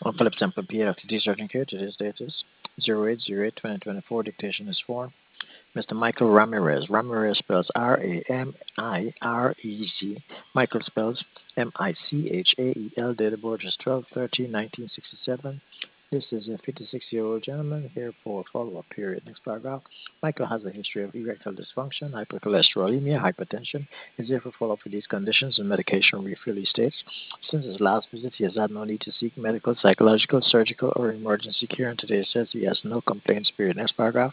Philip Temple PLTD certain code. Today's date is 08/08/2024. Dictation is for Mr. Michael Ramirez. Ramirez spells Ramirez. Michael spells Michael. Date of birth is 12/13/1967. This is a 56-year-old gentleman here for follow-up period. Next paragraph. Michael has a history of erectile dysfunction, hypercholesterolemia, hypertension. Is here for follow-up for these conditions and medication refill. He states, since his last visit, he has had no need to seek medical, psychological, surgical, or emergency care, and today says he has no complaints. Period. Next paragraph.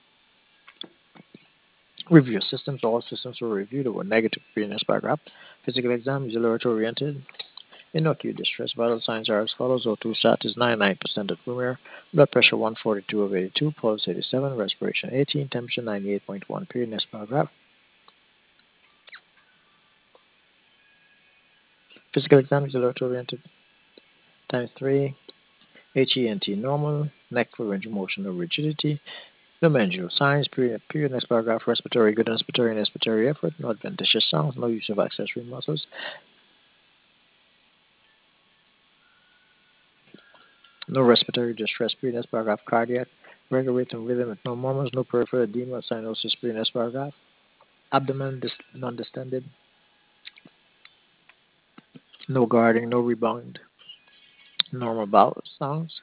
Review systems. All systems were reviewed or were negative. Period. Next paragraph. Physical exam is laboratory oriented. In no acute distress, vital signs are as follows. O2 sat is 99% at room air. Blood pressure 142/82. Pulse 87. Respiration 18. Temperature 98.1. Period. Next paragraph. Physical exam is laboratory oriented. Times 3. HENT normal. Neck for range of motion or rigidity. No meningeal signs. Period. Next paragraph. Respiratory good. Respiratory and expiratory effort. No adventitious sounds. No use of accessory muscles. No respiratory distress. Period. Next paragraph. Cardiac. Regular rate and rhythm with no murmurs. No peripheral edema. Cyanosis. Period. Next paragraph. Abdomen non-distended. No guarding. No rebound. Normal bowel sounds.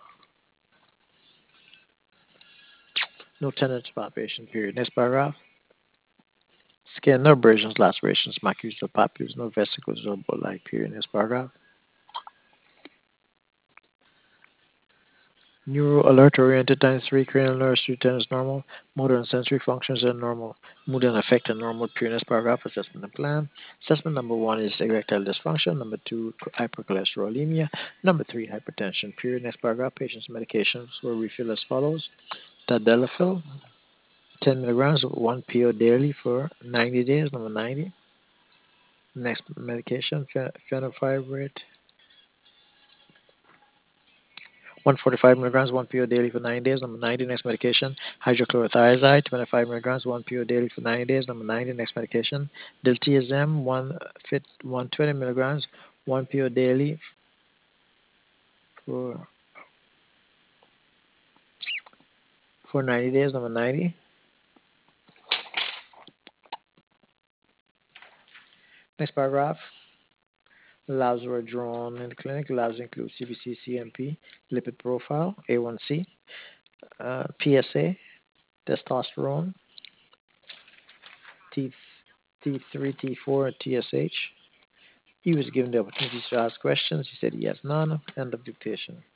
No tenderness palpation. Period. Next paragraph. Skin. No abrasions, lacerations, macules or papules. No vesicles or bulli. Period. Next paragraph. Neuro alert oriented times 3. Cranial nerves 210 is normal. Motor and sensory functions are normal. Mood and affect are normal. Period. Next paragraph. Assessment and plan. Assessment number 1 is erectile dysfunction. Number 2, hypercholesterolemia. Number 3, hypertension. Period. Next paragraph. Patient's medications will refill as follows. Tadalafil 10 milligrams, 1 PO daily for 90 days. Number 90. Next medication, fenofibrate 145 milligrams, 1 PO daily for 9 days. Number 90. Next medication, hydrochlorothiazide 25 milligrams, 1 PO daily for 9 days. Number 90. Next medication, diltiazem 120 milligrams, 1 PO daily for 90 days. Number 90. Next paragraph. Labs were drawn in the clinic. Labs include CBC, CMP, lipid profile, A1C, PSA, testosterone, T, T3, T4, and TSH. He was given the opportunity to ask questions. He said he has none. End of dictation.